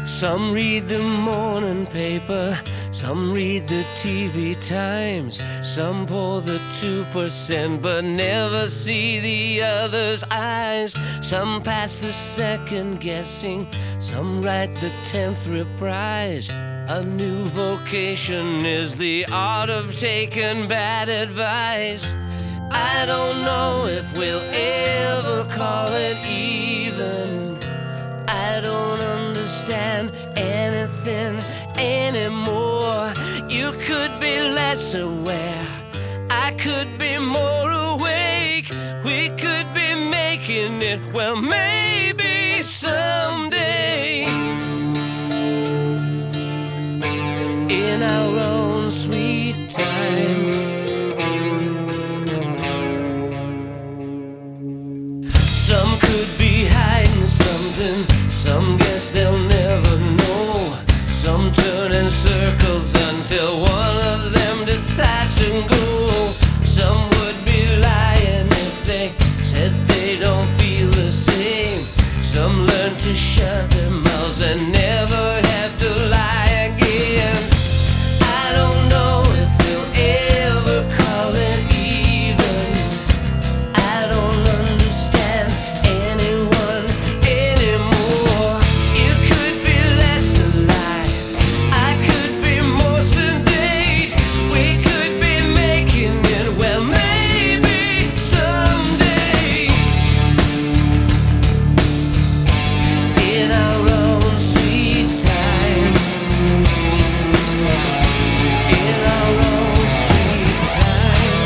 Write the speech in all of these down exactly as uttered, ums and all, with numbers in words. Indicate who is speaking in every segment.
Speaker 1: Some read the morning paper, some read the T V Times, some pour the two percent but never see the other's eyes. Some pass the second guessing, some write the tenth reprise. A new vocation is the art of taking bad advice. I don't know if we'll ever call it even. I don't understand anything anymore. You could be less aware, I could be more awake. We could be making it, well, maybe someday, in our own sweet time. Some could be hiding something, some guess they'll never know. Some turn in circles until one of them decides to go. Some would be lying if they said they don't feel the same. Some learn to shut their mouths and never have to lie again. I don't know if we'll ever call it even. I don't understand anyone anymore. You could be less alive, I could be more sedate. We could be making it, well, maybe someday, in our own sweet time. In our own sweet time.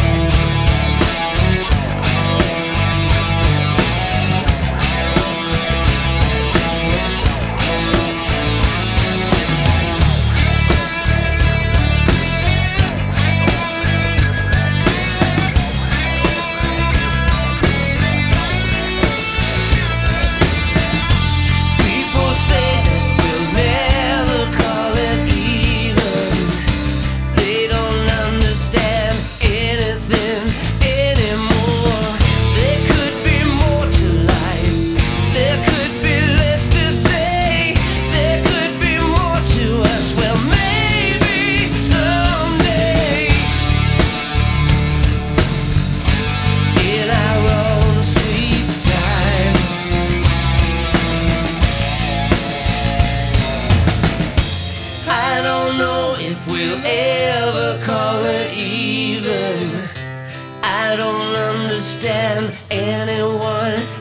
Speaker 1: People say that we'll never call it even. They don't understand anything anymore. There could be more to life, there could be less to say, there could be more to us, well, maybe someday, in our own sweet time. I don't know if we'll ever call it even. I don't understand anyone